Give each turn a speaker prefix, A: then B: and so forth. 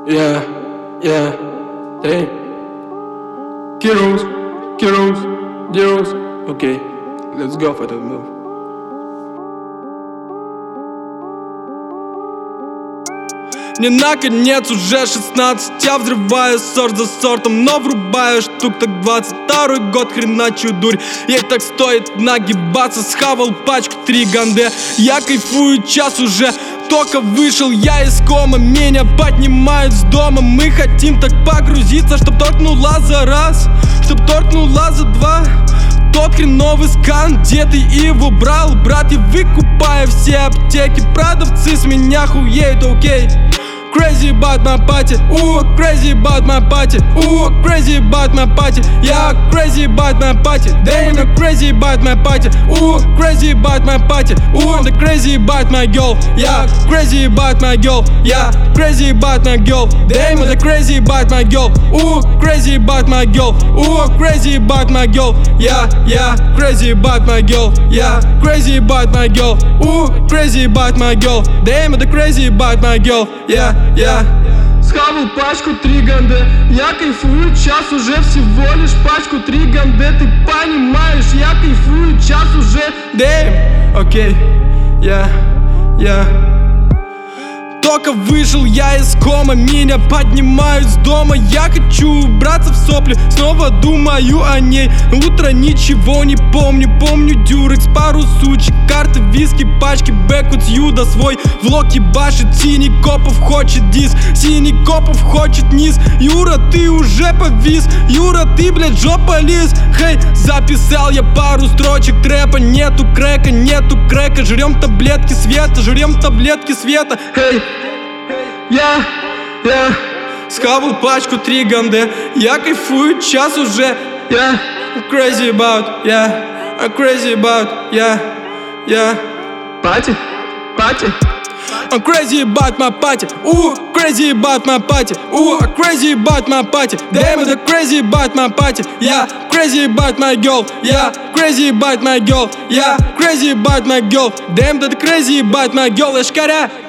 A: Yeah, yeah, damn. Kiros, Zeros. Okay, let's go for that move.
B: Мне наконец уже 16, я взрываю сорт за сортом, но врубаю штук так 22-й год, хреначу дурь. Ей так стоит нагибаться, схавал пачку 3 ганде. Я кайфую час уже, только вышел я из кома, меня поднимают с дома. Мы хотим так погрузиться, чтоб торкнула за раз, чтоб торкнула за два. Тот хреновый скан, где ты его брал, брат, я выкупаю все аптеки. Продавцы с меня хуеют, окей. Crazy about my party, ooh, crazy about my party, ooh, crazy about my party, yeah, crazy about my party, damn, I'm crazy about my party, ooh, crazy about my party, ooh, I'm crazy about my girl, yeah, crazy about my girl, yeah, crazy about my girl, damn, I'm crazy about my girl, ooh, crazy about my girl, ooh, crazy about my girl, yeah, yeah, crazy about my girl, yeah, crazy about my girl, ooh, crazy about my girl, damn, I'm crazy about my girl, yeah. Я схавал пачку 3 ганде. Я кайфую час уже, всего лишь пачку 3 ганде. Ты понимаешь, я кайфую час уже. Damn, окей, я только вышел я из кома, меня поднимают с дома. Я хочу убраться в сопли, снова думаю о ней. Утро ничего не помню, помню дюрекс, пару сучек, карты, виски, пачки, бэкут, юда свой влог ебашит. Синий Копов хочет дис, синий Копов хочет низ. Юра, ты уже повис, Юра, ты, блядь, жопа лис. Хей, записал я пару строчек трэпа. Нету крека, жрем таблетки света, жрем таблетки света. Хей, я схавал пачку 3 ганде. Я кайфую час уже. I'm crazy about, I'm crazy about, Party. I'm crazy about my party, ooh, crazy about my party, ooh, I'm crazy about my party, damn, I'm crazy about my party, yeah, crazy about my girl, yeah, crazy about my girl, yeah, crazy about my girl, damn, I'm crazy about my girl, эшкаря.